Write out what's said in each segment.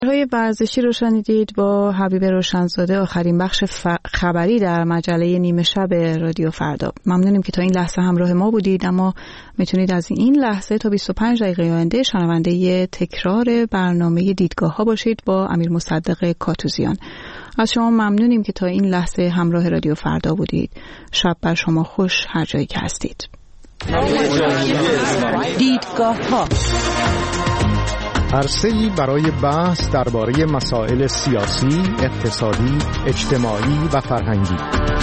های ورزشی رو شنیدید با حبیب روشنزاده، آخرین بخش خبری در مجله نیمه شب رادیو فردا. ممنونیم که تا این لحظه همراه ما بودید، اما میتونید از این لحظه تا 25 دقیقه آینده شنونده تکرار برنامه دیدگاه ها باشید با امیر مصدق کاتوزیان. از شما ممنونیم که تا این لحظه همراه رادیو فردا بودید. شب بر شما خوش هر جایی که هستید. دیدگاه ها، عرصه‌ای برای بحث درباره مسائل سیاسی، اقتصادی، اجتماعی و فرهنگی.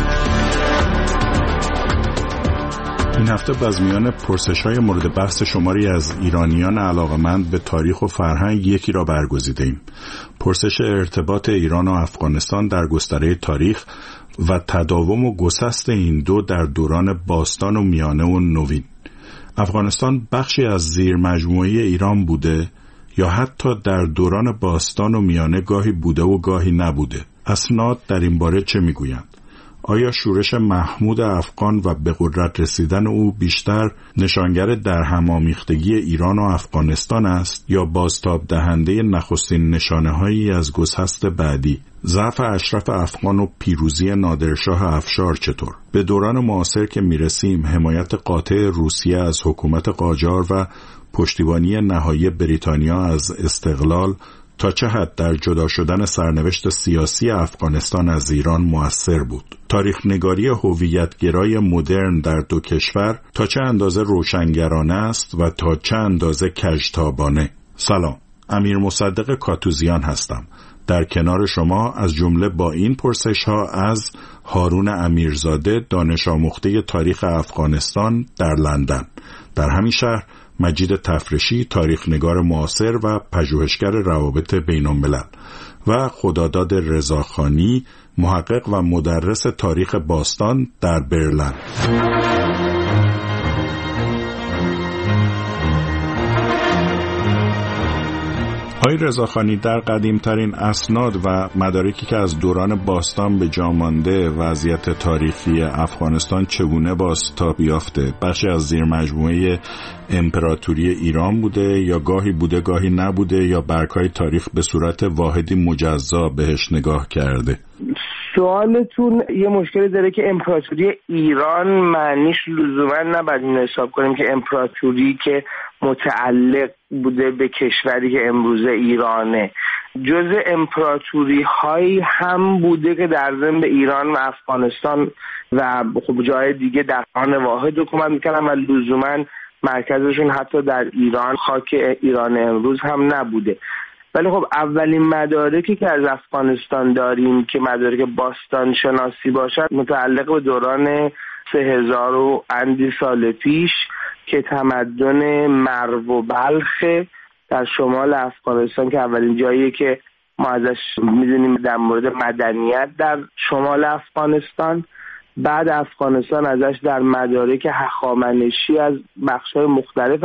این هفته از میان پرسش‌های مورد بحث شماری از ایرانیان علاقه‌مند به تاریخ و فرهنگ یکی را برگزیدیم. پرسش ارتباط ایران و افغانستان در گستره تاریخ و تداوم و گسست این دو در دوران باستان و میانه و نوین. افغانستان بخشی از زیر مجموعه ایران بوده یا حتی در دوران باستان و میانه گاهی بوده و گاهی نبوده؟ اسناد در این باره چه میگویند؟ آیا شورش محمود افغان و به قدرت رسیدن او بیشتر نشانگر درهم‌آمیختگی ایران و افغانستان است یا بازتاب دهنده نخستین نشانه‌هایی از گسست بعدی؟ ضعف اشرف افغان و پیروزی نادرشاه افشار چطور؟ به دوران معاصر که میرسیم، حمایت قاطع روسیه از حکومت قاجار و پشتیبانی نهایی بریتانیا از استقلال تا چه حد در جدا شدن سرنوشت سیاسی افغانستان از ایران مؤثر بود؟ تاریخ نگاری هویت‌گرای مدرن در دو کشور تا چه اندازه روشنگرانه است و تا چه اندازه کژتابانه؟ سلام، امیر مصدق کاتوزیان هستم. در کنار شما از جمله با این پرسش‌ها از هارون امیرزاده، دانش آموخته تاریخ افغانستان در لندن. در همین شهر مجید تفرشی، تاریخ نگار معاصر و پژوهشگر روابط بین‌الملل و خداداد رضاخانی، محقق و مدرس تاریخ باستان در برلین. آقای رضاخانی، در قدیمترین اسناد و مدارکی که از دوران باستان به جا مانده، وضعیت تاریخی افغانستان چگونه بازتاب یافته؟ بخشی از زیر مجموعه امپراتوری ایران بوده یا گاهی بوده گاهی نبوده، یا برگ‌های تاریخ به صورت واحدی مجزا بهش نگاه کرده؟ سوالتون یه مشکلی داره که امپراتوری ایران معنیش لزوما نباید این حساب کنیم که امپراتوری که متعلق بوده به کشوری که امروزه ایرانه. جزء امپراتوری هایی هم بوده که در ضمن ایران و افغانستان و خب جای دیگه در آن واحد حکومت میکنن و لزوما مرکزشون حتی در ایران، خاک ایران امروز هم نبوده. ولی خب اولین مدارکی که از افغانستان داریم که مدارک باستان شناسی باشد متعلق به دوران 3000 و اندی سال پیش که تمدن مرو و بلخ در شمال افغانستان که اولین جاییه که ما ازش میدونیم در مورد مدنیت در شمال افغانستان. بعد افغانستان ازش در مدارک هخامنشی از بخش‌های مختلف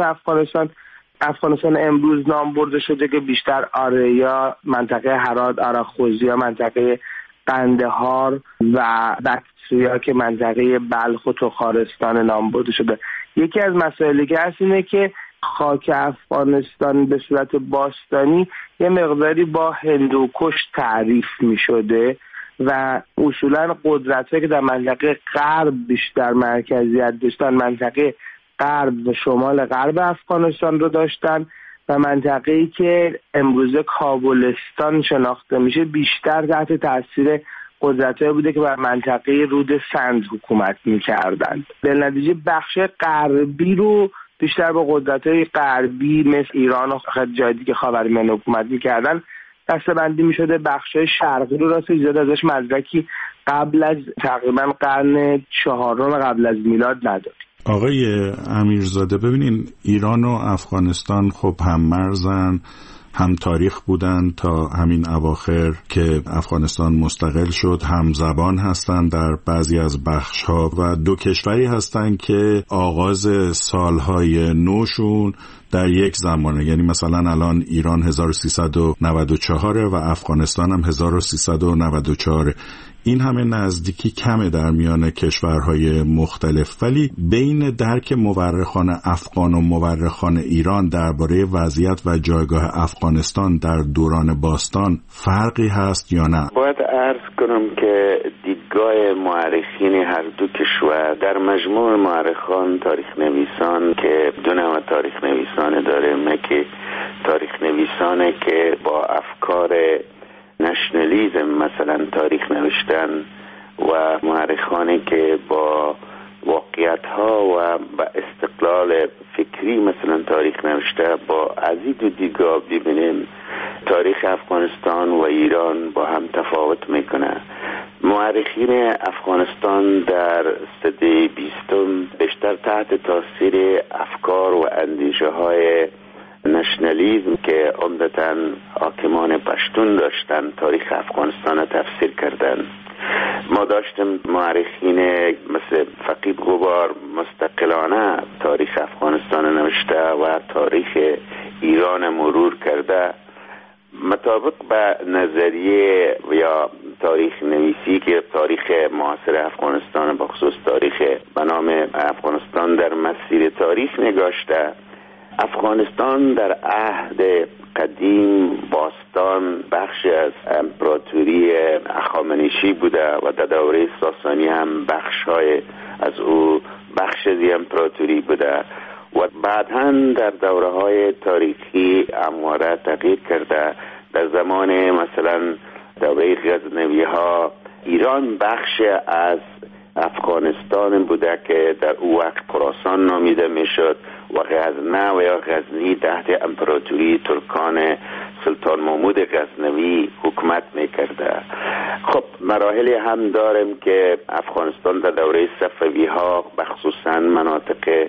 افغانستان امروز نام برده شده که بیشتر آریا، منطقه هرات، آراخوزیا، منطقه قندهار و بکتریا که منطقه بلخ و تخارستان نام برده شده. یکی از مسائلی که هست اینه که خاک افغانستان به صورت باستانی یه مقداری با هندوکش تعریف می شده و اصولا قدرت‌هایی که در منطقه غرب بیشتر مرکزیت داشتن منطقه غرب و شمال غرب افغانستان رو داشتن و منطقه‌ای که امروزه کابلستان شناخته میشه بیشتر تحت تاثیر قدرت‌هایی بوده که بر منطقه رود سند حکومت می‌کردند. در نتیجه بخش غربی رو بیشتر با قدرت‌های غربی مثل ایران و جای دیگه خاورمیانه حکومت می‌کردن دسته‌بندی می‌شده. بخش‌های شرقی رو راست ایجاد ازش مدرکی قبل از تقریباً قرن 4 قبل از میلاد نداریم. آقای امیرزاده، ببینین ایران و افغانستان خب هم مرزن، هم تاریخ بودن تا همین اواخر که افغانستان مستقل شد، هم زبان هستن در بعضی از بخش‌ها و دو کشوری هستن که آغاز سالهای نوشون در یک زمانه، یعنی مثلا الان ایران 1394 و افغانستان هم 1394. این همه نزدیکی کمه در میان کشورهای مختلف، ولی بین درک مورخان افغان و مورخان ایران درباره وضعیت و جایگاه افغانستان در دوران باستان فرقی هست یا نه؟ باید عرض کنم که دیدگاه مورخین هر دو کشور در مجموع مورخان تاریخ نویسان که دو نوع تاریخ نویسانه داره، که تاریخ نویسانه که با افکار نشنالیزم مثلا تاریخ نوشتن و مورخانی که با واقعیت ها و با استقلال فکری مثلا تاریخ نوشته. با از این دو دیدگاه ببینیم تاریخ افغانستان و ایران با هم تفاوت میکنه. مورخین افغانستان در سده 20 بیشتر تحت تاثیر افکار و اندیشه های نشنالیزم که عمدتاً حاکمان پشتون داشتن تاریخ افغانستان را تفسیر کردن. ما داشتیم مورخین مثل فقید غبار مستقلانه تاریخ افغانستان نوشته و تاریخ ایران مرور کرده مطابق به نظریه یا تاریخ نویسی که تاریخ معاصر افغانستان بخصوص تاریخ به نام افغانستان در مسیر تاریخ نگاشته. افغانستان در عهد قدیم باستان بخشی از امپراتوری هخامنشی بوده و در دوره ساسانی هم بخش‌های از او بخش از امپراتوری بوده و بعداً در دوره‌های تاریخی همواره تغییر کرده. در زمان مثلا دوره غزنوی‌ها ایران بخش از افغانستان بوده که در او وقت خراسان نامیده میشد و غزنه و یا غزنی تحت امپراتوری ترکان سلطان محمود غزنوی حکومت میکرده. خب مراحلی هم داریم که افغانستان در دوره صفوی ها بخصوصا مناطق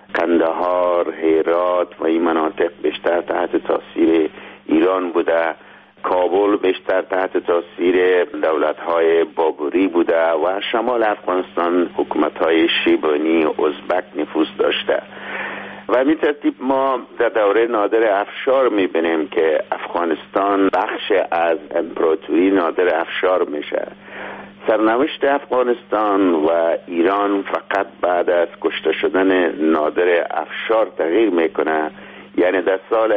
قندهار، هرات و این مناطق بیشتر تحت تاثیر ایران بوده. کابل بیشتر تحت تاثیر دولت‌های بابری بوده و شمال افغانستان حکومت‌های شیبانی و ازبک نفوذ داشته. و همین ترتیب ما در دوره نادر افشار می‌بینیم که افغانستان بخش از امپراتوری نادر افشار میشه. سرنوشت افغانستان و ایران فقط بعد از کشته شدن نادر افشار تغییر میکنه. یعنی در سال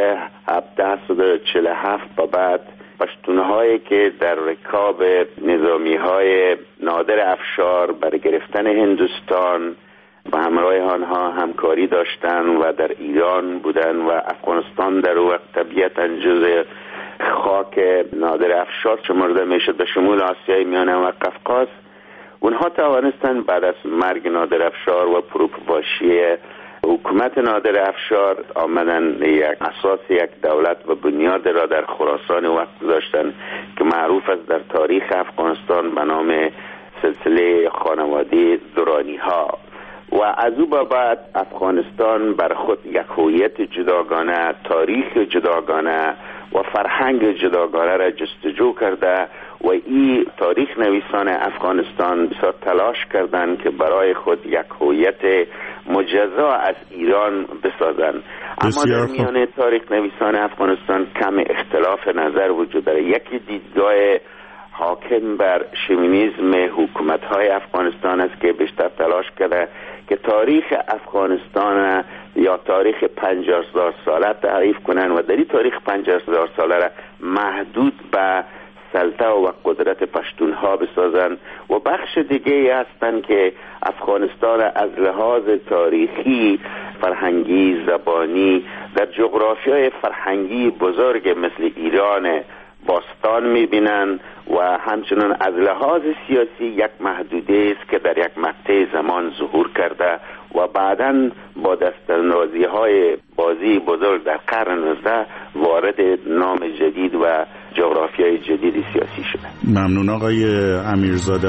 1747 به بعد پشتونهایی که در رکاب نظامی‌های نادر افشار برای گرفتن هندوستان و همراه آنها همکاری داشتن و در ایران بودن و افغانستان در وقت طبیعتاً جزء خاک نادر افشار شمرده میشد به شمول آسیای میانه و قفقاز. اونها توانستن بعد از مرگ نادر افشار و پروپواشی حکومت نادر افشار آمدن یک اساس یک دولت و بنیاد را در خراسان وقت داشتن که معروف است در تاریخ افغانستان به نام سلسله خانواده درانی ها. و از او بعد افغانستان بر خود یک هویت جداگانه، تاریخ جداگانه و فرهنگ جداگانه را جستجو کرده و این تاریخ نویسان افغانستان بسیار تلاش کردند که برای خود یک هویت مجزا از ایران بسازند. اما در میان تاریخ نویسان افغانستان کم اختلاف نظر وجود داره. یکی دیدگاه حاکم بر شوینیسم حکومت‌های افغانستان است که بیشتر تلاش کرده که تاریخ افغانستان یا تاریخ 50,000 ساله تعریف کنند و در این تاریخ 50,000 ساله را محدود به سلطه و قدرت پشتونها بسازند و بخش دیگه هستند که افغانستان از لحاظ تاریخی، فرهنگی، زبانی در جغرافیای فرهنگی بزرگ مثل ایران باستان میبینن و همچنان از لحاظ سیاسی یک محدوده است که در یک مقطع زمان ظهور کرده و بعداً با دستاندازی های بازی بزرگ در قرن 19 وارد نام جدید و جغرافیای جدید سیاسی شده. ممنون آقای امیرزاده.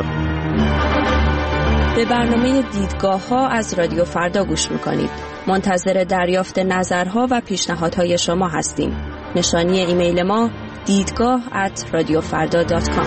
به برنامه دیدگاه ها از رادیو فردا گوش میکنید. منتظر دریافت نظرها و پیشنهادهای شما هستیم. نشانی ایمیل ما دیدگاه@radiofarda.com.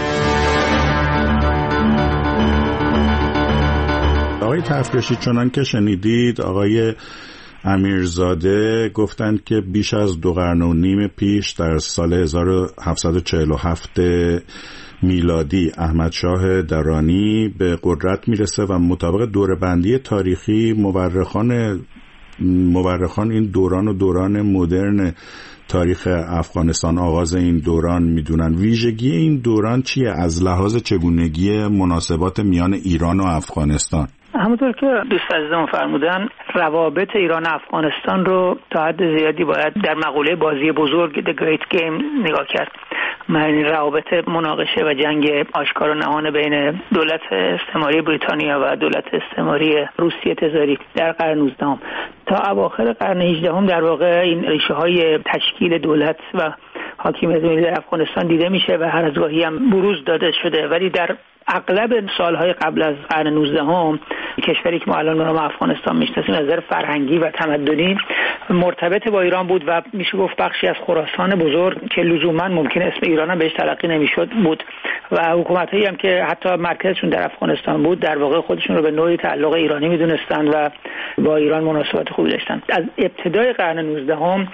آقای تفرشی، چنان که شنیدید آقای امیرزاده گفتند که بیش از 2.5 قرن پیش در سال 1747 میلادی احمد شاه درانی به قدرت میرسه و مطابق دوره‌بندی تاریخی مورخان این دوران و دوران مدرن تاریخ افغانستان، آغاز این دوران میدونن. ویژگی این دوران چیه از لحاظ چگونگی مناسبات میان ایران و افغانستان؟ همونطور که دوست عزیزم فرمودن، روابط ایران و افغانستان رو تا حد زیادی باید در مقوله بازی بزرگ The Great Game نگاه کرد. معنی روابط مناقشه و جنگ آشکار و نهان بین دولت استعماری بریتانیا و دولت استعماری روسیه تزاری در قرن 19 تا اواخر قرن 18 در واقع این ریشه های تشکیل دولت و حاکمیت ملی در افغانستان دیده میشه و هر از گاهی هم بروز داده شده، ولی در اغلب سالهای قبل از قرن 19 کشوری که ما الان به نام افغانستان میشناسیم از نظر فرهنگی و تمدنی مرتبط با ایران بود و میشه گفت بخشی از خراسان بزرگ که لزوما ممکن اسم ایران هم بهش تلقی نمیشد بود و حکومتایی هم که حتی مرکزشون در افغانستان بود در واقع خودشون رو به نوعی تعلق ایرانی میدونستند و با ایران مناسبات خوبی داشتند. از ابتدای قرن 19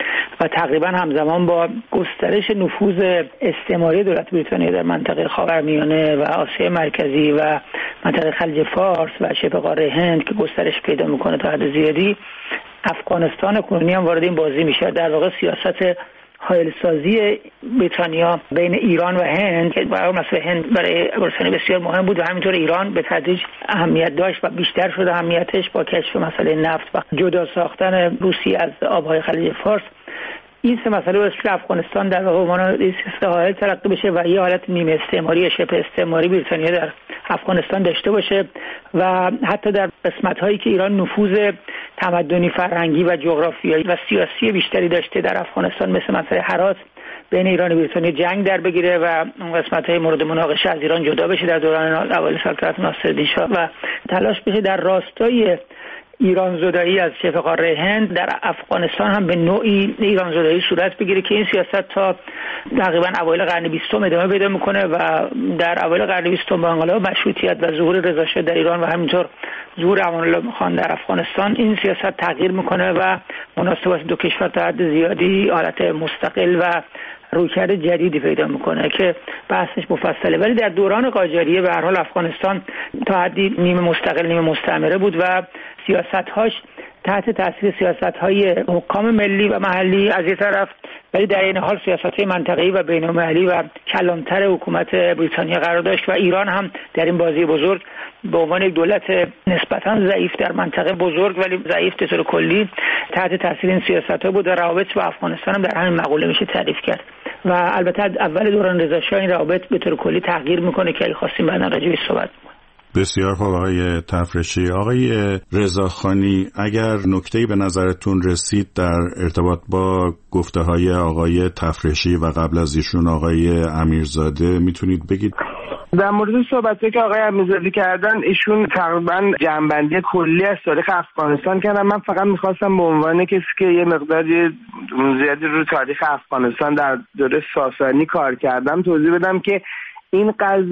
و تقریبا همزمان با گسترش نفوذ استعماری دولت بریتانیا در منطقه خاورمیانه و آسیا مرکزی و منطقه خلیج فارس و شبه قاره هند که گسترش پیدا میکنه تا حد زیادی، افغانستان کنونی هم وارد این بازی میشه. در واقع سیاست حائل‌سازی بریتانیا بین ایران و هند که برای مسئله هند برای بریتانیا بسیار مهم بود و همینطور ایران به تدریج اهمیت داشت و بیشتر شد اهمیتش با کشف مسئله نفت و جدا ساختن روسیه از آبهای خلیج فارس. این سه مسئله باعث شد افغانستان در واقع عنوان حالت تلقی بشه و یه حالت نیمه استعماری شبه استعماری بریتانیا در افغانستان داشته باشه و حتی در قسمت‌هایی که ایران نفوذ تمدنی، فرهنگی و جغرافیایی و سیاسی بیشتری داشته در افغانستان مثل مسئله هرات بین ایران و بریتانیا جنگ در بگیره و اون قسمت‌های مورد مناقشه از ایران جدا بشه در دوران اوایل سلطنت ناصرالدین شاه و تلاش بشه در راستای ایران زدایی از شبه قاره هند در افغانستان هم به نوعی ایران زدایی صورت بگیره که این سیاست تا تقریبا اوایل قرن 20 ادامه پیدا میکنه و در اوایل قرن 20 با انقلاب مشروطیت و ظهور رضا شاه در ایران و همینطور ظهور امان الله خان در افغانستان این سیاست تغییر میکنه و مناسبات دو کشور تا حد زیادی حالت مستقل و رویکرد جدیدی پیدا میکنه که بحثش مفصله. ولی در دوران قاجاریه به هر حال افغانستان تا حدی نیمه مستقل نیمه مستعمره بود و سیاست‌هاش تحت تاثیر سیاست‌های حکام ملی و محلی از یک طرف، ولی در این حال سیاست‌های منطقه‌ای و بین‌المللی و کلانتر حکومت بریتانیا قرار داشت و ایران هم در این بازی بزرگ به عنوان یک دولت نسبتاً ضعیف در منطقه بزرگ ولی ضعیف به طور کلی تحت تاثیر این سیاست‌ها بود و روابط با افغانستان هم در همین مقوله میشه تعریف کرد و البته اول دوران رضا شاه این روابط به طور کلی تغییر میکنه که خواستیم بعداً راجع بهش صحبت کنیم. بسیار خوب آقای تفرشی. آقای رضاخانی، اگر نکته‌ای به نظرتون رسید در ارتباط با گفته‌های آقای تفرشی و قبل از ایشون آقای امیرزاده میتونید بگید؟ در مورد صحبتی که آقای امیرزاده کردن، ایشون تقریبا جمع‌بندی کلی از تاریخ افغانستان کردن. من فقط می‌خواستم به عنوان کسی که یه مقداری زیادی رو تاریخ افغانستان در دوره ساسانی کار کردم توضیح بدم که این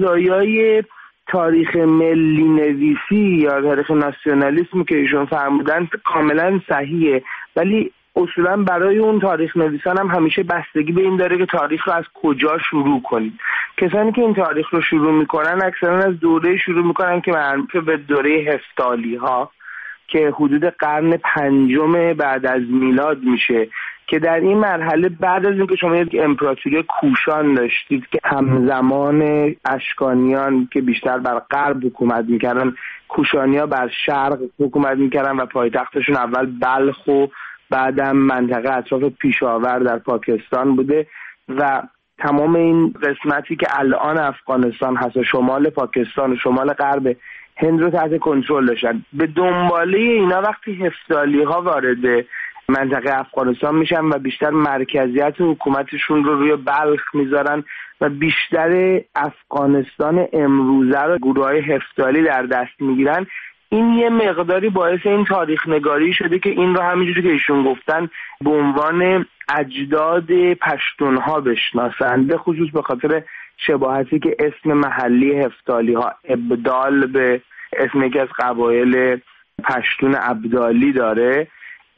قضایای تاریخ ملی نویسی یا تاریخ ناسیونالیسم که ایشون فرمودن کاملا صحیحه، ولی اصولا برای اون تاریخ نویسان هم همیشه بستگی به این داره که تاریخ رو از کجا شروع کنید. کسانی که این تاریخ رو شروع میکنن اکثرا از دوره شروع میکنن که معروف به دوره هفتالی ها که حدود قرن 5 بعد از میلاد میشه، که در این مرحله بعد از اینکه شما یک امپراتوری کوشان داشتید که همزمان اشکانیان که بیشتر بر غرب حکومت میکردن، کوشانیا بر شرق حکومت میکردن و پایتختشون اول بلخ و بعدم منطقه اطراف پیشاور در پاکستان بوده و تمام این قسمتی که الان افغانستان هست و شمال پاکستان و شمال غرب هند رو تحت کنترل داشتن. به دنباله اینا وقتی هفتالی ها وارد منطقه افغانستان میشن و بیشتر مرکزیت حکومتشون رو روی بلخ میذارن و بیشتر افغانستان امروزه رو گروه‌های هفتالی در دست میگیرن، این یه مقداری باعث این تاریخ نگاری شده که این رو همینجوری که ایشون گفتن به عنوان اجداد پشتونها بشناسن، به خصوص به خاطر شباهتی که اسم محلی هفتالی ها ابدال به اسم یکی از قبایل پشتون ابدالی داره.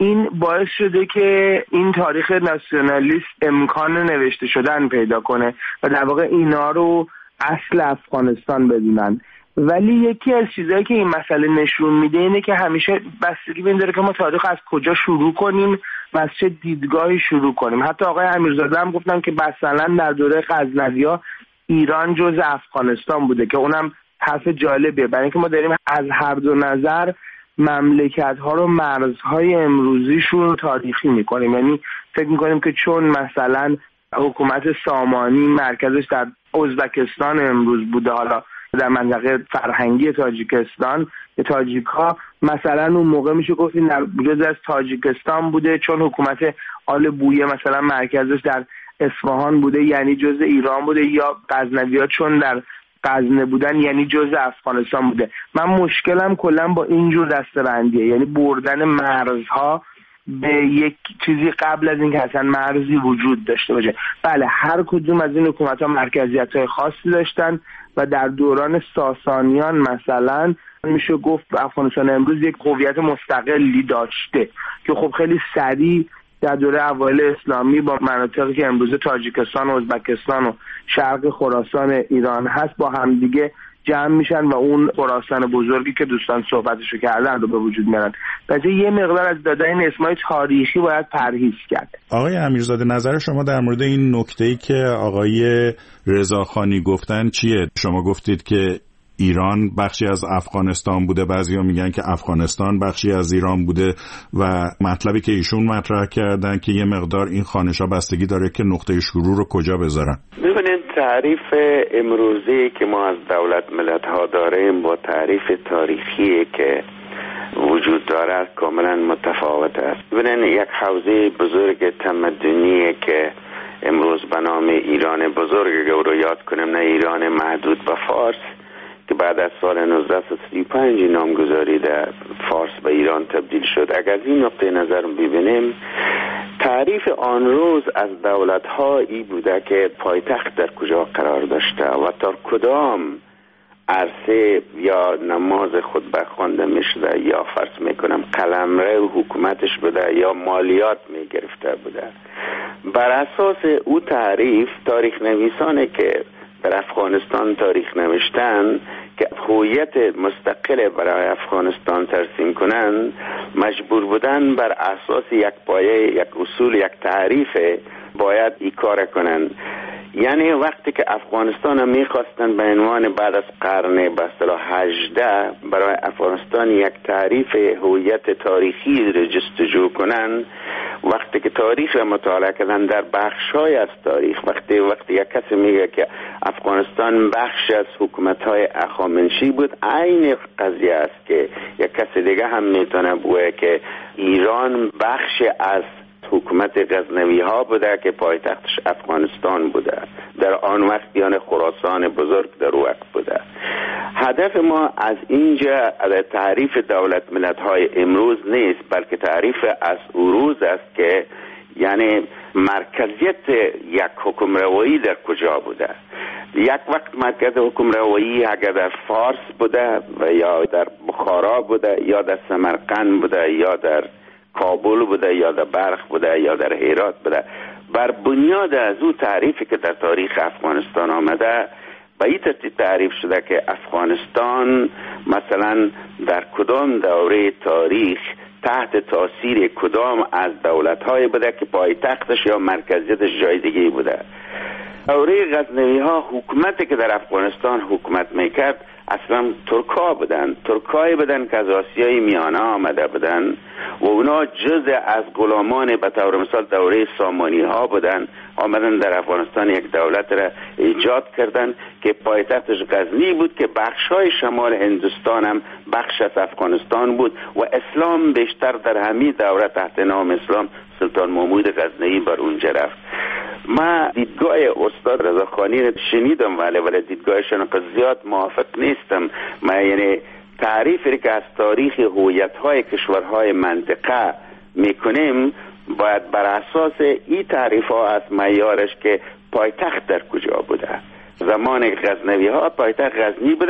این باعث شده که این تاریخ ناسیونالیست امکان نوشته شدن پیدا کنه و در واقع اینا رو اصل افغانستان بدونن. ولی یکی از چیزایی که این مسئله نشون میده اینه که همیشه بستگی به این داره که ما تاریخ از کجا شروع کنیم و از چه دیدگاهی شروع کنیم. حتی آقای امیرزاده هم گفتن که مثلا در دوره غزنوی‌ها ایران جزء افغانستان بوده که اونم حرف جالبیه، برای اینکه ما داریم از هر دو نظر مملکت‌ها رو مرزهای امروزیشون تاریخی می‌کنیم. یعنی فکر می‌کنیم که چون مثلا حکومت سامانی مرکزش در ازبکستان امروز بوده، حالا در منطقه فرهنگی تاجیکستان، تاجیک‌ها مثلا اون موقع میشه گفت این جزء از تاجیکستان بوده، چون حکومت آل بویه مثلا مرکزش در اصفهان بوده یعنی جزء ایران بوده، یا غزنوی‌ها چون در غزنه بودن یعنی جزء افغانستان بوده. من مشکلم کلا با اینجور دسته‌بندیه، یعنی بردن مرزها به یک چیزی قبل از اینکه اصلا مرزی وجود داشته باشه. بله هر کدوم از این حکومت‌ها مرکزیت‌های خاصی داشتن و در دوران ساسانیان مثلا میشه گفت افغانستان امروز یک هویت مستقلی داشته که خب خیلی سریع در دوره اوایل اسلامی با مناطقی که امروز تاجیکستان و ازبکستان و شرق خراسان ایران هست با همدیگه جمع میشن و اون خراسان بزرگی که دوستان صحبتشو کردن رو به وجود میارن. پس یه مقدار از دادن این اسمای تاریخی باید پرهیز کرد. آقای امیرزاده نظر شما در مورد این نکته‌ای که آقای رضاخانی گفتن چیه؟ شما گفتید که ایران بخشی از افغانستان بوده، بعضیا میگن که افغانستان بخشی از ایران بوده و مطلبی که ایشون مطرح کردن که یه مقدار این خانش‌ها بستگی داره که نقطه شروع رو کجا بذارن. ببینید تعریف امروزی که ما از دولت ملت‌ها داریم با تعریف تاریخی که وجود دارد کاملا متفاوت است. ببینید یک حوزه بزرگ تمدنی که امروز به نام ایران بزرگ رو یاد کنیم، نه ایران محدود به فارس که بعد از سال 1935 نامگذاری در فارس به ایران تبدیل شد. اگر این نقطه نظر ببینیم تعریف آن روز از دولت‌ها ای بوده که پایتخت در کجا قرار داشته و تا کدام عرصه یا نماز خطبه خوانده میشده یا فرض میکنم قلمرو حکومتش بوده یا مالیات میگرفته بوده. بر اساس او تعریف تاریخ نویسانه که در افغانستان تاریخ نوشتن که هویت مستقل برای افغانستان ترسیم کنن مجبور بودن بر اساس یک پایه، یک اصول، یک تعریف باید این کار کنن. یعنی وقتی که افغانستان هم میخواستن به عنوان بعد از قرن به اصطلاح 18 برای افغانستان یک تعریف هویت تاریخی را جستجو کنن، وقتی که تاریخ را مطالعه کردن در بخش‌های از تاریخ، وقتی یک کسی میگه که افغانستان بخش از حکومت‌های هخامنشی بود، عین قضیه است که یک کسی دیگه هم میتونه بگه که ایران بخش از حکومت غزنوی ها بوده که پایتختش افغانستان بوده، در آن وقت یعنی خراسان بزرگ در وقت بوده. هدف ما از اینجا از تعریف دولت ملت های امروز نیست، بلکه تعریف از اروز است که یعنی مرکزیت یک حکم روایی در کجا بوده. یک وقت مرکز حکم روایی اگر در فارس بوده و یا در بخارا بوده یا در سمرقند بوده یا در کابل بوده یا در بلخ بوده یا در هرات بوده، بر بنیاد از او تعریفی که در تاریخ افغانستان آمده به این ترتیب تعریف شده که افغانستان مثلا در کدام دوره تاریخ تحت تاثیر کدام از دولت‌های بوده که پایتختش یا مرکزیتش جای دیگه بوده. دوره غزنوی ها حکومتی که در افغانستان حکومت میکرد اصلا ترکا بودن، ترکایی بودن که از آسیای میانه آمده بودن و اونا جزء از غلامان به طور مثال دوره سامانی ها بودن، آمدن در افغانستان یک دولت را ایجاد کردن که پایتختش غزنی بود که بخشای شمال هندوستان هم بخش از افغانستان بود و اسلام بیشتر در همین دوره تحت نام اسلام سلطان محمود غزنوی بر اونجا رفت. ما دیدگاه استاد رضاخانی را شنیدم ولی دیدگاهشان زیاد موافق نیستم. ما یعنی تعریفی که از تاریخ هویت‌های کشورهای منطقه میکنیم باید بر اساس این تعریف‌ها از معیارش که پایتخت در کجا بوده. زمان غزنوی ها پایتخت غزنی بوده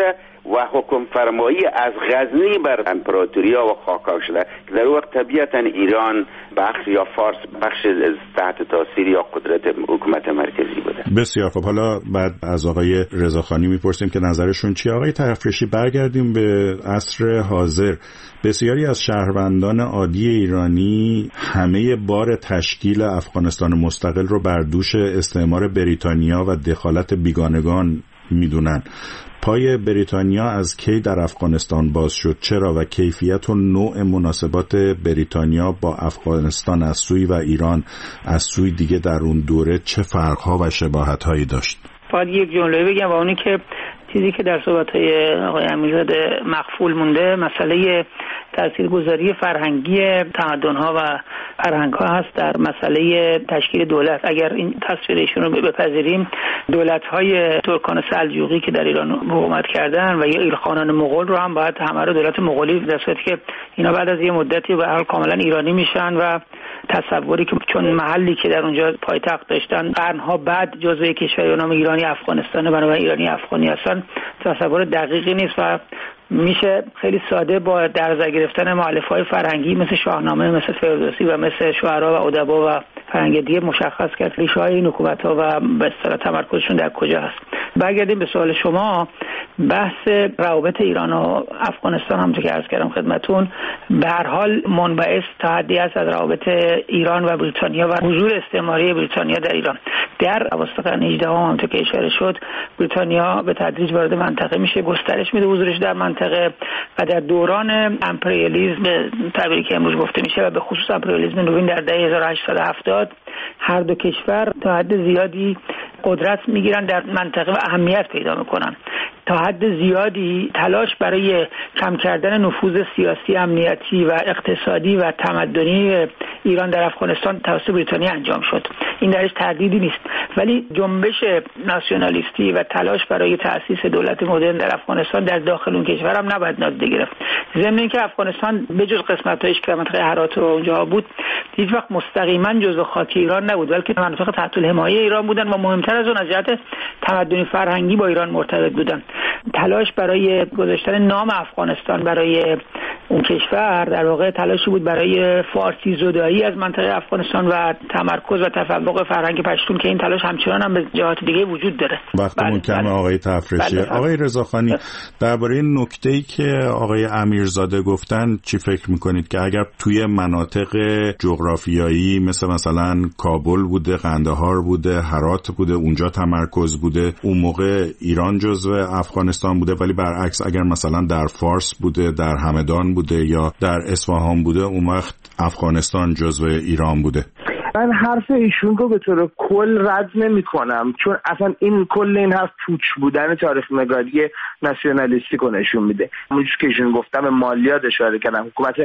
و حکم فرمایی از غزنی بر امپراتوریا و خاکاک شده که در وقت طبیعتا ایران بخش یا فارس بخش تحت تاثیر یا قدرت حکومت مرکزی بوده. بسیار خب، حالا بعد از آقای رضاخانی میپرسیم که نظرشون چیه. آقای تفریشی، برگردیم به عصر حاضر. بسیاری از شهروندان عادی ایرانی همه بار تشکیل افغانستان مستقل رو بر دوش استعمار بریتانیا و دخالت بیگانگان میدونن. پای بریتانیا از کی در افغانستان باز شد؟ چرا و کیفیت و نوع مناسبات بریتانیا با افغانستان از سوی و ایران از سوی دیگه در اون دوره چه فرق‌ها و شباهت‌هایی داشت؟ باید یک جمله بگم و اونی که چیزی که در صحبت‌های آقای امیرزاده مخفول مونده مسئله تاثیرگذاری فرهنگی تمدن‌ها و فرهنگ‌ها هست در مسئله تشکیل دولت. اگر این تصویر ایشون رو بپذیریم، دولت‌های ترکان سلجوقی که در ایران حکومت کردن و یا ایلخانان مغول رو هم باید همه رو دولت مغولی، در صورتی که اینا بعد از یه مدتی به هر حال کاملا ایرانی میشن و تصوری که چون محلی که در اونجا پایتخت داشتن قرن‌ها بعد جزو کشوری به نام ایرانی افغانستان بنابراین ایرانی افغانی هستن، تصور دقیقی نیست و میشه خیلی ساده با درز گرفتن مؤلفه‌های فرهنگی مثل شاهنامه، مثل فردوسی و مثل شعرا و ادبا و فرهنگ دیگه مشخص کرد ریشه‌های این حکومت‌ها و به اصطلاح تمرکزشون در کجا هست. برگردیم به سوال شما. بحث روابط ایران و افغانستان همونطور که عرض کردم خدمتون به هر حال منبعث تا حدی است از روابط ایران و بریتانیا و حضور استعماری بریتانیا در ایران. در اواسط قرن 18 همونطور که اشاره شد، بریتانیا به تدریج وارد منطقه میشه، گسترش میده حضورش در منطقه و در دوران امپریالیسم تعبیری که امروز گفته میشه و به خصوص امپریالیسم نوین در دهه 1870 هر دو کشور تا حد زیادی قدرت میگیرن در منطقه و اهمیت پیدا میکنن. تا حد زیادی تلاش برای کم کردن نفوذ سیاسی، امنیتی و اقتصادی و تمدنی ایران در افغانستان توسط بریتانیا انجام شد. این درش تردیدی نیست، ولی جنبش ناسیونالیستی و تلاش برای تأسیس دولت مدرن در افغانستان در داخل اون کشور هم نباید نادیده گرفت. ضمن اینکه افغانستان به جز قسمت‌هایش که منطقه هرات و اونجا بود هیچ وقت مستقیما جزو خاک ایران نبود، بلکه مناطق تحت الحمایه ایران بودن و مهمتر از اون از جهت تمدنی فرهنگی با ایران مرتبط بودن. تلاش برای گذاشتن نام افغانستان برای اون کشور در واقع تلاشی بود برای فارسی زدایی از منطقه افغانستان و تمرکز و تفوق فرهنگ پشتون که این تلاش همچنان هم به جهات دیگه وجود داره. وقتمون کمه آقای تفریشی. آقای رضاخانی، درباره نکته‌ای که آقای امیرزاده گفتن چی فکر میکنید که اگر توی مناطق جغرافیایی مثلا کابل بوده، قندهار بوده، هرات بوده، اونجا تمرکز بوده، اون موقع ایران جزو افغانستان بوده، ولی برعکس اگر مثلا در فارس بوده، در همدان بوده یا در اصفهان بوده، اون وقت افغانستان جزو ایران بوده؟ من حرف ایشون رو به طور کل رد نمی کنم، چون اصلا این کل این حرف پوچ بودن تاریخ نگاری ناسیونالیستی رو نشون میده. همونجور که ایشون گفتم مالیات اشاره کردم، حکومت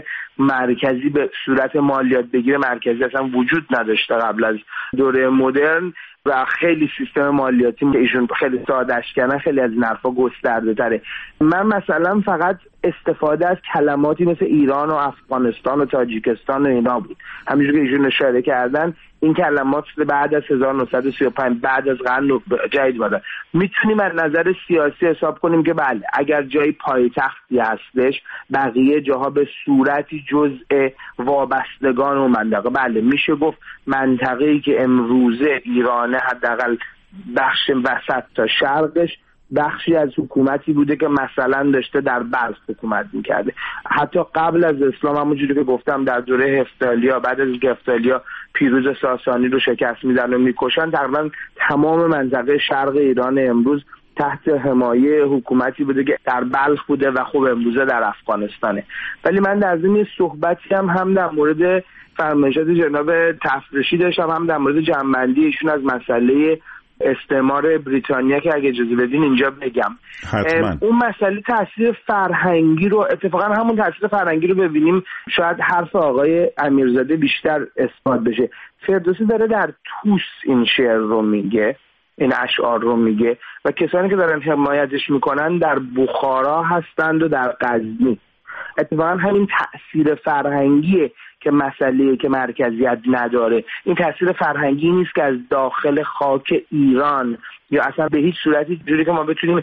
مرکزی به صورت مالیات بگیره مرکزی اصلا وجود نداشته قبل از دوره مدرن و خیلی سیستم مالیاتی که ایشون خیلی ساده‌اش کردن خیلی از این حرفا گسترده تره. من مثلا فقط استفاده از کلماتی مثل ایران و افغانستان و تاجیکستان و اینا بود. همینجور که ایشون اشاره کردن این کلمات بعد از 1935 بعد از قرن جدید بودن. میتونیم از نظر سیاسی حساب کنیم که بله اگر جای پایتختی هستش بقیه جاها به صورتی جزء وابستگان و منطقه، بله میشه گفت منطقه‌ای که امروزه ایران حداقل بخش وسط تا شرقش بخشی از حکومتی بوده که مثلا داشته در بلخ حکومت میکرده. حتی قبل از اسلام همونجوری که گفتم در دوره هفتالیا، بعد از اینکه هفتالیا پیروز ساسانی رو شکست میدن و میکشن، تقریبا تمام منطقه شرق ایران امروز تحت حمایه حکومتی بوده که در بلخ بوده و خب امروزه در افغانستانه. ولی من در ضمن صحبتی هم در مورد فرمایشات جناب تفریشی داشتم، هم در مورد جمع‌بندی ایشون از مسئله استعمار بریتانیا که اگه اجازه بدین اینجا بگم. حتما. اون مسئله تاثیر فرهنگی رو اتفاقا همون تاثیر فرهنگی رو ببینیم شاید حرف آقای امیرزاده بیشتر اثبات بشه. فردوسی داره در توس این شعر رو میگه، این اشعار رو میگه و کسانی که دارن حمایتش میکنن در بخارا هستند و در غزنی. اتفاقا همین تأثیر فرهنگیه که مسئله که مرکزیت نداره. این تأثیر فرهنگی نیست که از داخل خاک ایران یا اصلا به هیچ صورتی جوری که ما بتونیم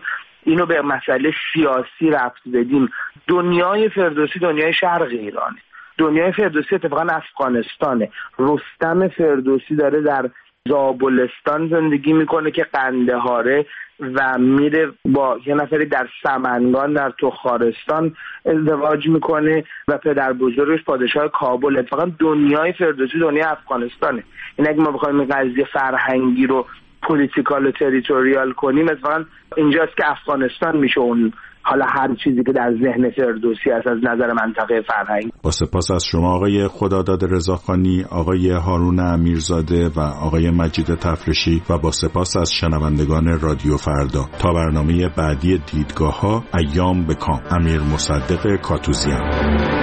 اینو به مسئله سیاسی ربط بدیم، دنیای فردوسی دنیای شرق ایرانه. دنیای فردوسی اتفاقا افغانستانه. رستم فردوسی داره در زابلستان زندگی میکنه که قندهاره و میره با یه نفری در سمنگان در تخارستان ازدواج میکنه و پدر بزرگش پادشاه کابل. اتفاقا دنیای فردوسی دنیای افغانستانه. این اگه ما بخوایم این قضیه فرهنگی رو پولیتیکال و تریتوریال کنیم، اتفاقا اینجاست که افغانستان میشه اون حالا هر چیزی که در ذهن فردوسی است از نظر منطقه فرهنگ. با سپاس از شما آقای خداداد رضاخانی، آقای هارون امیرزاده و آقای مجید تفرشی و با سپاس از شنوندگان رادیو فردا. تا برنامه بعدی دیدگاه‌ها، ایام به کام. امیر مصدق کاتوزیان.